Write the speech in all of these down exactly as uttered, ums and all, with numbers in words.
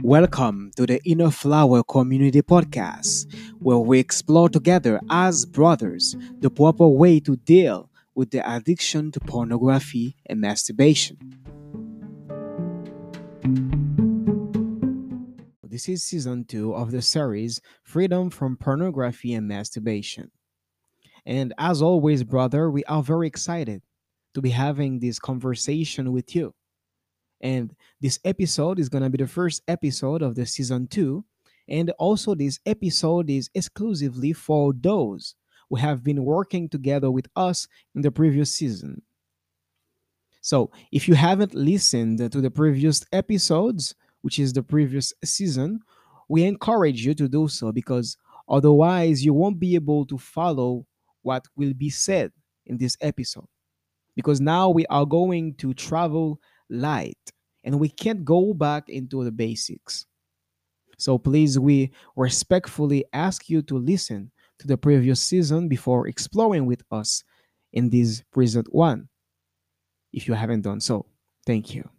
Welcome to the Inner Flower Community Podcast, where we explore together as brothers the proper way to deal with the addiction to pornography and masturbation. This is season two of the series Freedom from Pornography and Masturbation. And as always, brother, we are very excited to be having this conversation with you. And this episode is going to be the first episode of the season two. And also, this episode is exclusively for those who have been working together with us in the previous season. So, if you haven't listened to the previous episodes, which is the previous season, we encourage you to do so because otherwise, you won't be able to follow what will be said in this episode. Because now we are going to travel light and we can't go back into the basics. So please, we respectfully ask you to listen to the previous season before exploring with us in this present one, if you haven't done so. Thank you.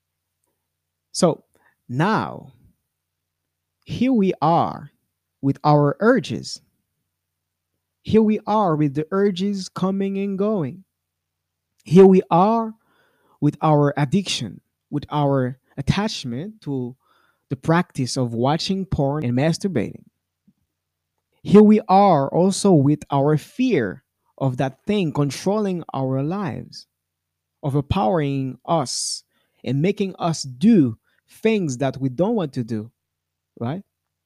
So now, here we are with our urges. Here we are with the urges coming and going. Here we are with our addiction, with our attachment to the practice of watching porn and masturbating. Here we are also with our fear of that thing controlling our lives, overpowering us and making us do things that we don't want to do, right?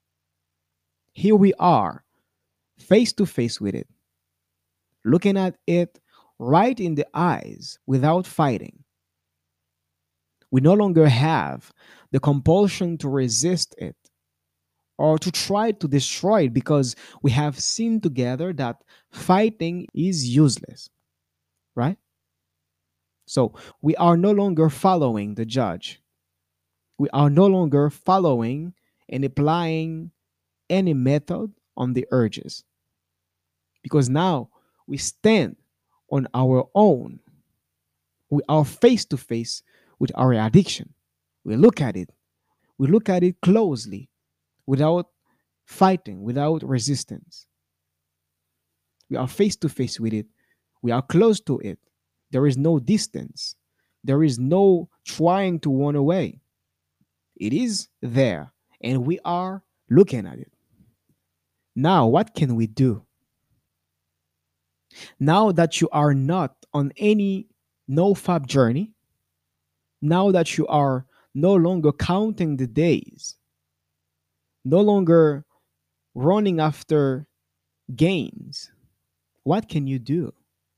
Here we are, face to face with it, looking at it right in the eyes without fighting. We no longer have the compulsion to resist it or to try to destroy it because we have seen together that fighting is useless, right? So we are no longer following the judge. We are no longer following and applying any method on the urges because now we stand on our own. We are face to face with our addiction. We look at it. We look at it closely without fighting, without resistance. We are face to face with it. We are close to it. There is no distance. There is no trying to run away. It is there, and we are looking at it. Now, what can we do? Now that you are not on any no fab journey, now that you are no longer counting the days, no longer running after gains, what can you do?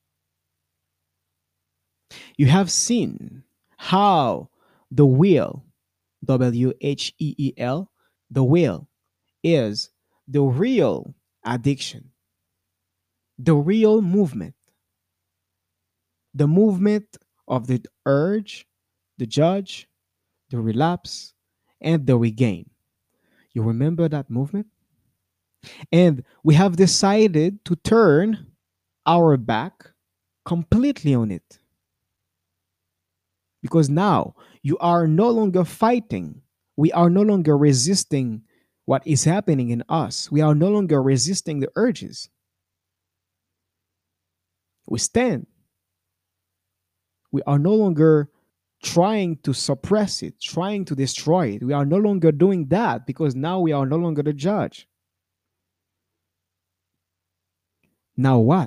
You have seen how the wheel, W H E E L, the wheel is the real addiction, the real movement, the movement of the urge, the judge, the relapse, and the regain. You remember that movement? And we have decided to turn our back completely on it. Because now you are no longer fighting. We are no longer resisting what is happening in us. We are no longer resisting the urges. We stand. We are no longer trying to suppress it, trying to destroy it. We are no longer doing that because now we are no longer the judge. Now what?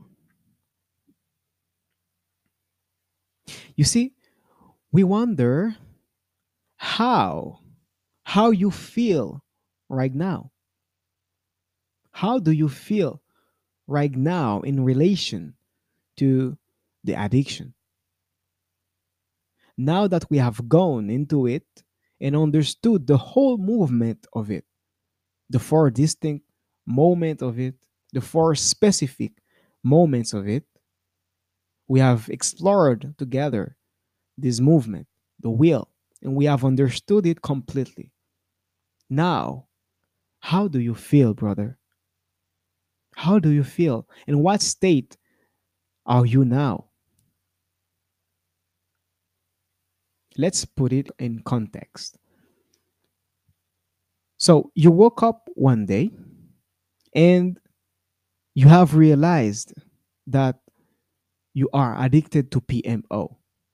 You see, we wonder how how you feel right now. How do you feel right now in relation to the addiction? Now that we have gone into it and understood the whole movement of it, the four distinct moments of it, the four specific moments of it, we have explored together this movement, the will, and we have understood it completely. Now, how do you feel, brother? How do you feel? In what state are you now? Let's put it in context. So you woke up one day and you have realized that you are addicted to P M O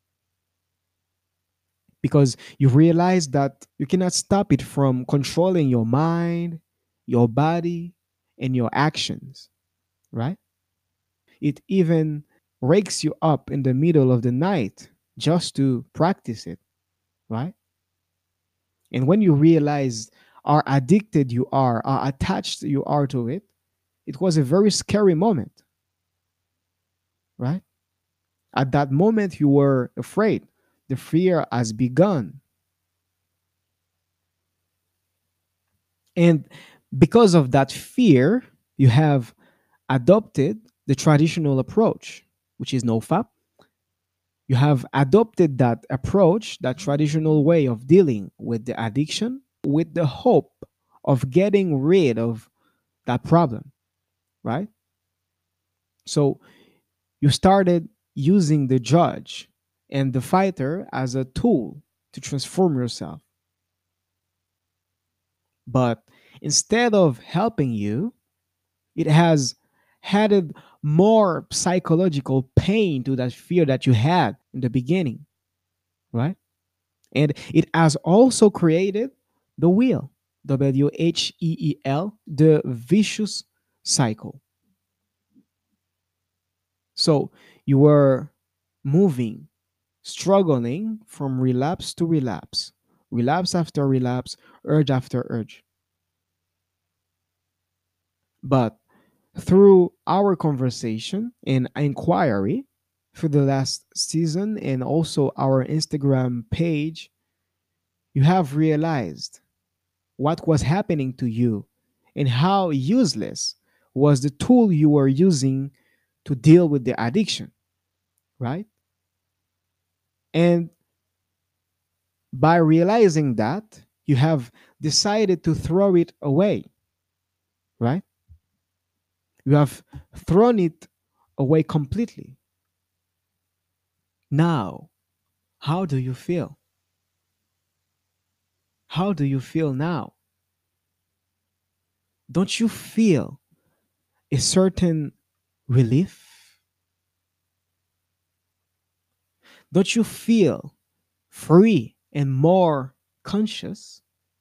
because you realize that you cannot stop it from controlling your mind, your body, and your actions, right? It even wakes you up in the middle of the night just to practice it, right? And when you realize how addicted you are, how attached you are to it, it was a very scary moment, right? At that moment, you were afraid. The fear has begun. And because of that fear, you have adopted the traditional approach, which is NoFap. You have adopted that approach, that traditional way of dealing with the addiction, with the hope of getting rid of that problem, right? So you started using the judge and the fighter as a tool to transform yourself. But instead of helping you, it has added more psychological pain to that fear that you had in the beginning, right? And it has also created the wheel, W H E E L, the vicious cycle. So you were moving, struggling from relapse to relapse, relapse after relapse, urge after urge. But through our conversation and inquiry for the last season and also our Instagram page, you have realized what was happening to you and how useless was the tool you were using to deal with the addiction, right? And by realizing that, you have decided to throw it away, right? You have thrown it away completely. Now, how do you feel? How do you feel now? Don't you feel a certain relief? Don't you feel free and more conscious?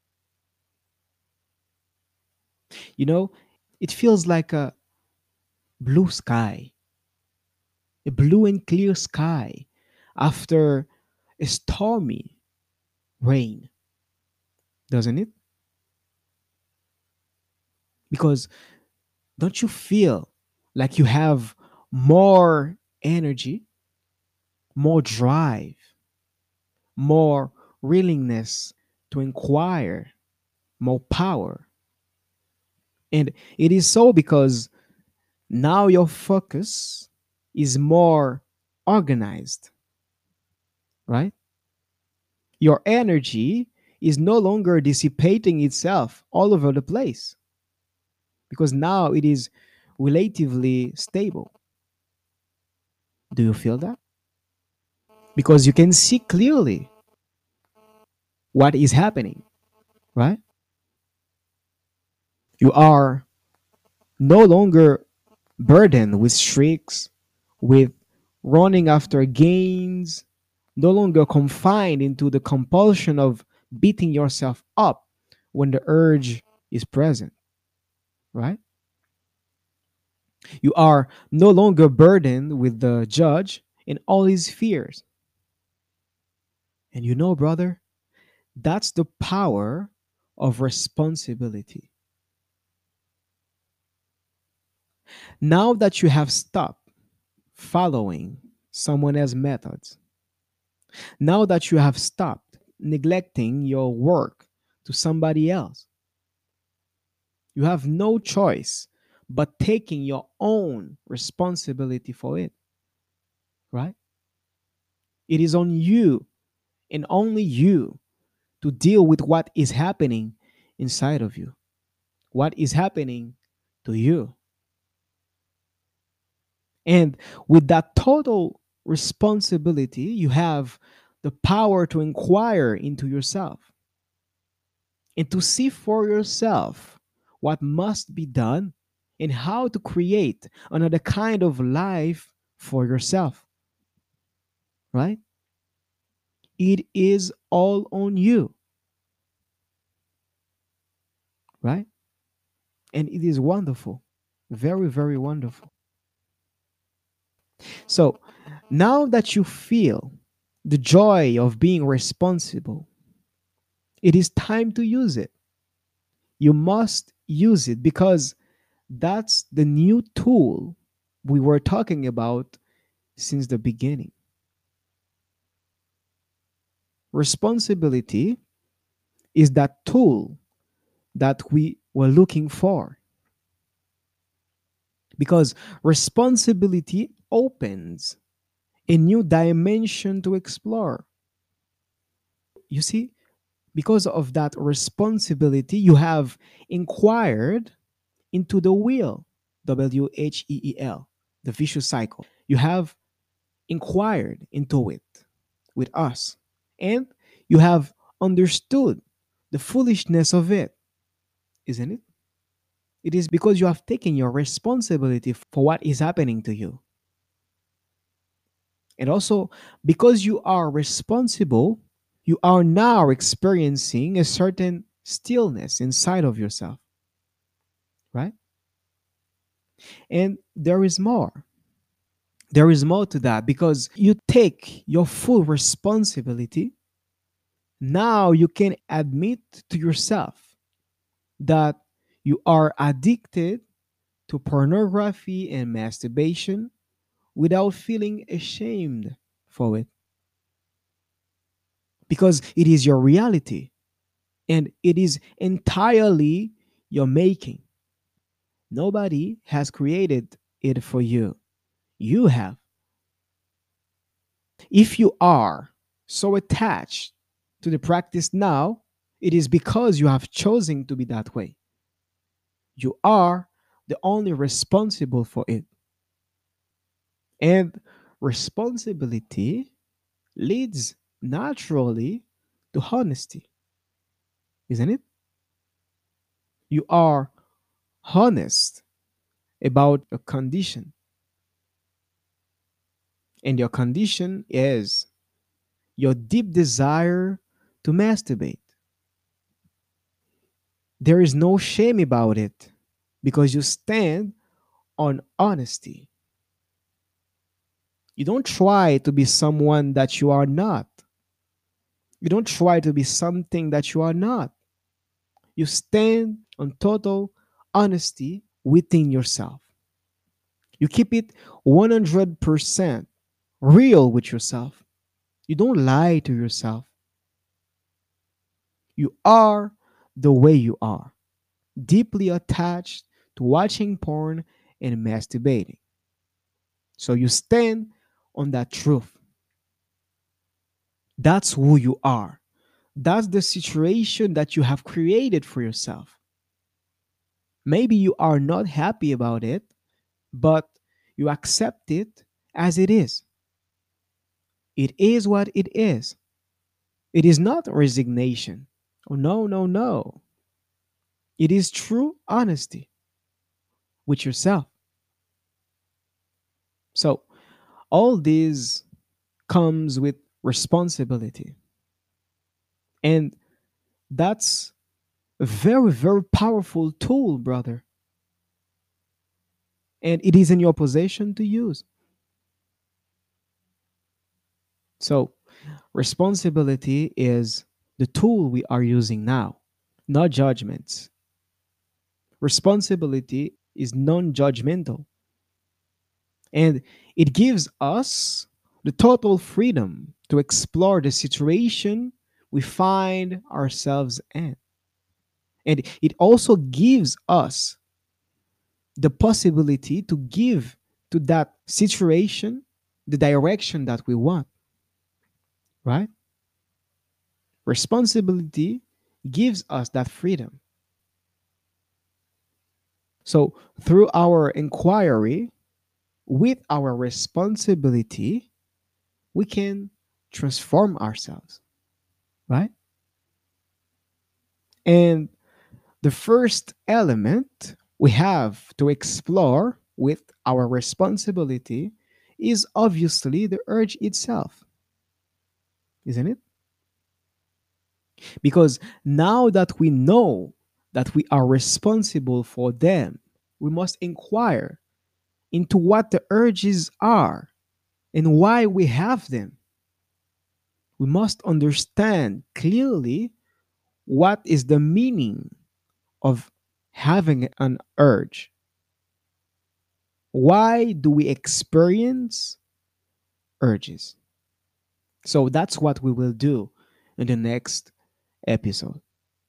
You know, it feels like a blue sky, a blue and clear sky after a stormy rain, doesn't it? Because don't you feel like you have more energy, more drive, more willingness to inquire, more power? And it is so because now your focus is more organized, right? Your energy is no longer dissipating itself all over the place because now it is relatively stable. Do you feel that? Because you can see clearly what is happening, right? You are no longer burdened with streaks, with running after gains, no longer confined into the compulsion of beating yourself up when the urge is present, right? You are no longer burdened with the judge and all his fears. And you know, brother, that's the power of responsibility. Now that you have stopped following someone else's methods, now that you have stopped neglecting your work to somebody else, you have no choice but taking your own responsibility for it, right? It is on you and only you to deal with what is happening inside of you, what is happening to you. And with that total responsibility, you have the power to inquire into yourself. and to see for yourself what must be done and how to create another kind of life for yourself, right? It is all on you, right? And it is wonderful. Very, very wonderful. So now that you feel the joy of being responsible, it is time to use it. You must use it because that's the new tool we were talking about since the beginning. Responsibility is that tool that we were looking for because responsibility opens a new dimension to explore. You see, because of that responsibility, you have inquired into the wheel, W H E E L, the vicious cycle. You have inquired into it with us, and you have understood the foolishness of it, isn't it? It is because you have taken your responsibility for what is happening to you. And also, because you are responsible, you are now experiencing a certain stillness inside of yourself, right? And there is more. There is more to that because you take your full responsibility. Now you can admit to yourself that you are addicted to pornography and masturbation without feeling ashamed for it because it is your reality and it is entirely your making. Nobody has created it for you. You have. If you are so attached to the practice now, it is because you have chosen to be that way. You are the only responsible for it. And responsibility leads naturally to honesty, isn't it? You are honest about your condition, and your condition is your deep desire to masturbate. There is no shame about it because you stand on honesty. You don't try to be someone that you are not. You don't try to be something that you are not. You stand on total honesty within yourself. You keep it one hundred percent real with yourself. You don't lie to yourself. You are the way you are, deeply attached to watching porn and masturbating. So you stand on that truth. That's who you are. That's the situation that you have created for yourself. Maybe you are not happy about it, but you accept it as it is. It is what it is. It is not resignation. Oh, no, no, no. It is true honesty with yourself. So, all this comes with responsibility. And that's a very, very powerful tool, brother. And it is in your possession to use. So, responsibility is the tool we are using now, not judgments. Responsibility is non judgmental and it gives us the total freedom to explore the situation we find ourselves in. And it also gives us the possibility to give to that situation the direction that we want, right? Responsibility gives us that freedom. So, through our inquiry with our responsibility, we can transform ourselves, right? And the first element we have to explore with our responsibility is obviously the urge itself, isn't it? Because now that we know that we are responsible for them, we must inquire into what the urges are and why we have them. We must understand clearly what is the meaning of having an urge. Why do we experience urges? So that's what we will do in the next episode.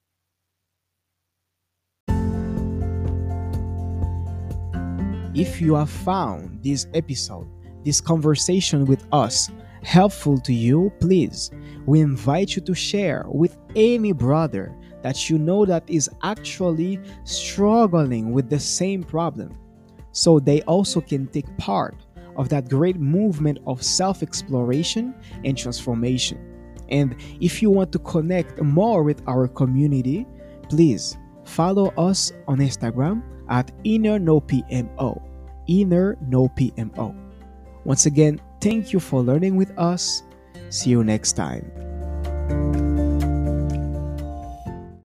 If you have found this episode, this conversation with us helpful to you, please, we invite you to share with any brother that you know that is actually struggling with the same problem, so they also can take part of that great movement of self exploration and transformation. And if you want to connect more with our community, please follow us on Instagram at Inner No P M O. Inner No P M O. Once again, thank you for learning with us. See you next time.